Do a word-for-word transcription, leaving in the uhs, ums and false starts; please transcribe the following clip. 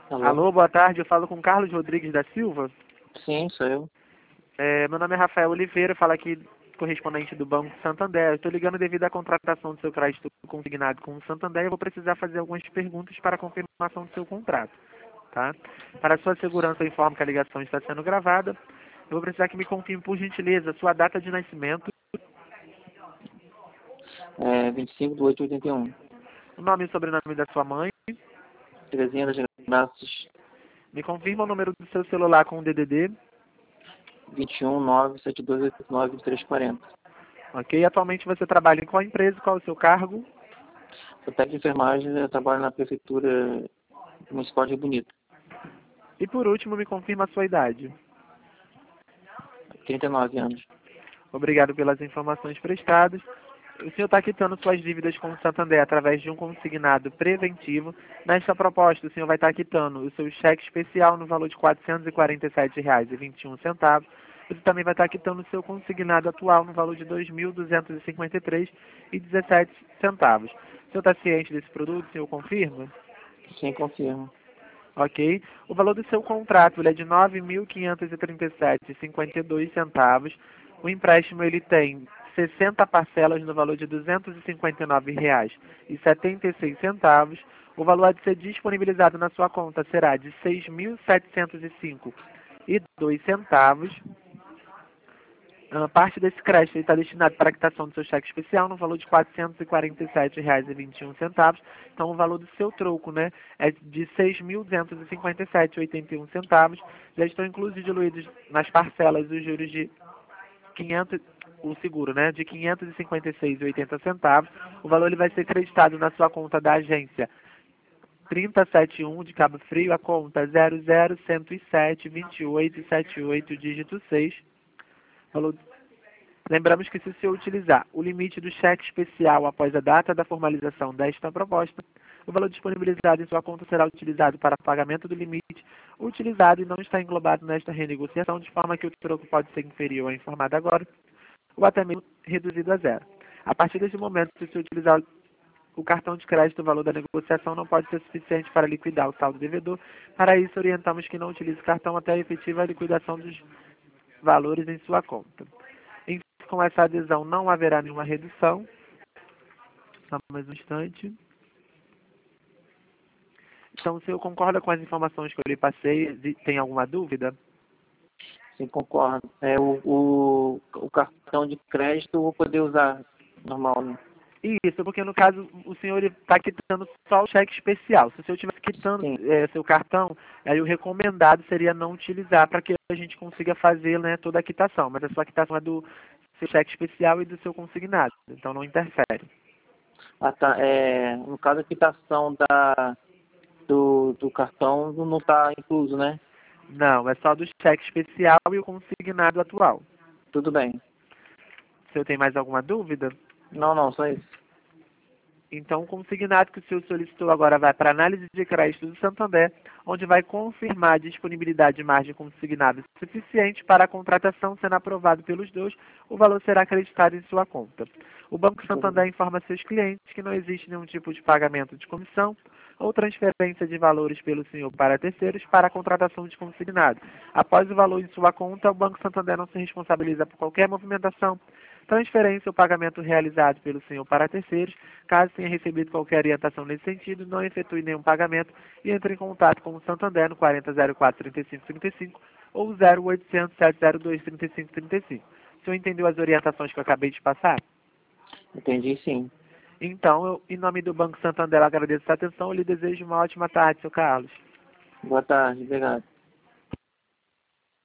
Alô? Alô, boa tarde. Eu falo com Carlos Rodrigues da Silva. Sim, sou eu. É, meu nome é Rafael Oliveira, falo aqui correspondente do Banco Santander. Eu estou ligando devido à contratação do seu crédito consignado com o Santander. Eu vou precisar fazer algumas perguntas para a confirmação do seu contrato. Tá? Para sua segurança, eu informo que a ligação está sendo gravada. Eu vou precisar que me confirme, por gentileza, sua data de nascimento, É vinte e cinco de oito de oitenta e um. o nome e sobrenome da sua mãe. Terezinha das Graças, Me confirma o número do seu celular com o D D D. vinte e um, nove, sete dois oito nove, vinte e três quarenta. Ok? Atualmente você trabalha em qual empresa? Qual é o seu cargo? Sou técnico de enfermagem, eu trabalho na Prefeitura Municipal de Rio Bonito. E por último, me confirma a sua idade. trinta e nove anos. Obrigado pelas informações prestadas. O senhor está quitando suas dívidas com o Santander através de um consignado preventivo. Nesta proposta, o senhor vai estar quitando o seu cheque especial no valor de quatrocentos e quarenta e sete reais e vinte e um centavos. Você também vai estar quitando o seu consignado atual no valor de dois mil duzentos e cinquenta e três reais e dezessete centavos. O senhor está ciente desse produto? O senhor confirma? Sim, confirmo. Ok. O valor do seu contrato ele é de nove mil quinhentos e trinta e sete reais e cinquenta e dois centavos. O empréstimo ele tem sessenta parcelas no valor de duzentos e cinquenta e nove reais e setenta e seis centavos. O valor a ser disponibilizado na sua conta será de seis mil setecentos e cinco reais e dois centavos. A parte desse crédito está destinado para a quitação do seu cheque especial no valor de quatrocentos e quarenta e sete reais e vinte e um centavos. Então, o valor do seu troco, né, é de seis mil duzentos e cinquenta e sete reais e oitenta e um centavos. Já estão inclusos diluídos nas parcelas os juros de quinhentos, o seguro, né, de quinhentos e cinquenta e seis reais e oitenta centavos. O valor ele vai ser creditado na sua conta da agência trinta e setenta e um de Cabo Frio, a conta zero zero cento e sete, vinte e oito, setenta e oito, dígito seis. Valor. Lembramos que se o senhor utilizar o limite do cheque especial após a data da formalização desta proposta, o valor disponibilizado em sua conta será utilizado para pagamento do limite utilizado e não está englobado nesta renegociação, de forma que o troco pode ser inferior ao informado agora, ou até mesmo reduzido a zero. A partir desse momento, se o senhor utilizar o cartão de crédito, o valor da negociação não pode ser suficiente para liquidar o saldo devedor. Para isso, orientamos que não utilize o cartão até a efetiva liquidação dos valores em sua conta. Com essa adesão não haverá nenhuma redução. Só mais um instante. Então, o senhor concorda com as informações que eu lhe passei? Tem alguma dúvida? Sim, concordo. É, o, o, o cartão de crédito eu vou poder usar normal, né? Isso, porque no caso o senhor está quitando só o cheque especial. Se o senhor estivesse quitando Sim, é, seu cartão, aí o recomendado seria não utilizar para que a gente consiga fazer, né, toda a quitação. Mas a sua quitação é do seu cheque especial e do seu consignado, então não interfere. ah, tá. É, no caso, a quitação da, do, do cartão não está incluso, né? Não, é só do cheque especial e o consignado atual. Tudo bem. O senhor tem mais alguma dúvida? Não, não, só isso. Então, o consignado que o senhor solicitou agora vai para a análise de crédito do Santander, onde vai confirmar a disponibilidade de margem consignada suficiente para a contratação. Sendo aprovado pelos dois, o valor será acreditado em sua conta. O Banco Tudo Santander bem. informa seus clientes que não existe nenhum tipo de pagamento de comissão ou transferência de valores pelo senhor para terceiros para a contratação de consignado. Após o valor em sua conta, o Banco Santander não se responsabiliza por qualquer movimentação, transferência ou pagamento realizado pelo senhor para terceiros. Caso tenha recebido qualquer orientação nesse sentido, não efetue nenhum pagamento e entre em contato com o Santander no quarenta zero quatro, trinta e cinco trinta e cinco ou zero oitocentos, sete zero dois, trinta e cinco trinta e cinco. O senhor entendeu as orientações que eu acabei de passar? Entendi, sim. Então, eu, em nome do Banco Santander, eu agradeço a atenção e lhe desejo uma ótima tarde, seu Carlos. Boa tarde, obrigado.